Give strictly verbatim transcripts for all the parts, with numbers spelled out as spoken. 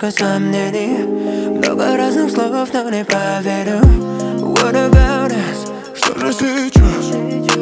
много сомнений, много разных слов, но не поверю. What about us? Что же сейчас?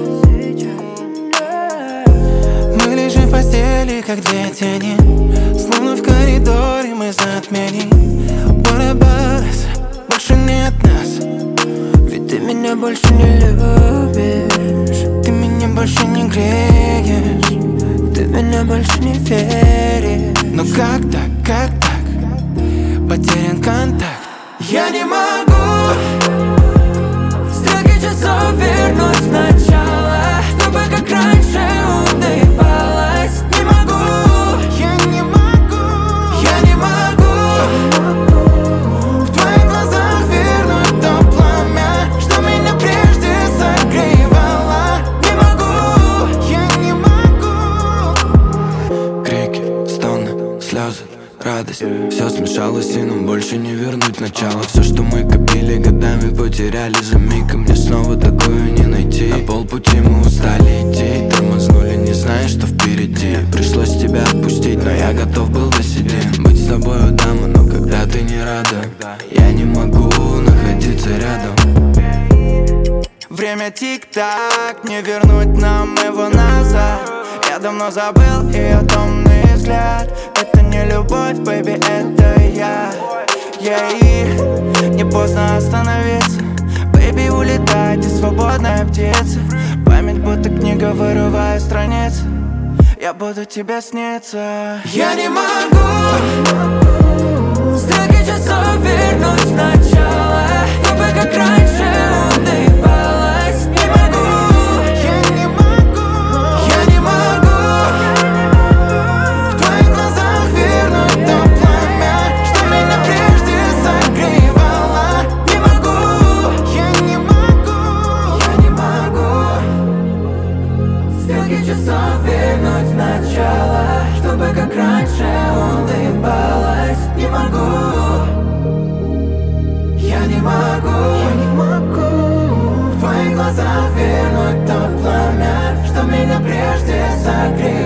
Мы лежим в постели, как две тени, словно в коридоре мы затмени. What about us? Больше нет нас, ведь ты меня больше не любишь. Ты меня больше не греешь, ты в меня больше не веришь. Но как так, как так? Потерян контакт. Я не могу строки часов вернуть в начало, чтобы как раньше улыбалась. Не могу, я не могу, я не могу в твоих глазах вернуть то пламя, что меня прежде согревало. Не могу, я не могу. Крики, стоны, слезы, радость, все смешалось, и нам больше не вернуть начало. Все, что мы копили годами, потеряли за миг, и мне снова такую не найти. На полпути мы устали идти, тормознули, не зная, что впереди. Пришлось тебя отпустить, но я готов был досидеть. Быть с тобой, дама, но когда ты не рада, я не могу находиться рядом. Время тик-так, не вернуть нам его назад. Я давно забыл ее томный взгляд. Это не любовь, бэйби, это я. Я и не поздно остановиться. Бэйби, улетай, ты свободная птица. Память будто книга, вырывая страницы. Я буду тебе сниться. Я не могу строки часов вернуть в начало, чтобы как раньше улыбалась. Не могу, я не могу, я не могу в твоих глазах вернуть то пламя, что меня прежде согревало. Не могу, я не могу, я не могу стрелки часов вернуть в начало, чтобы как раньше улыбалась. Не могу, я не могу, я не могу в твоих глазах вернуть то пламя, что меня прежде согревало.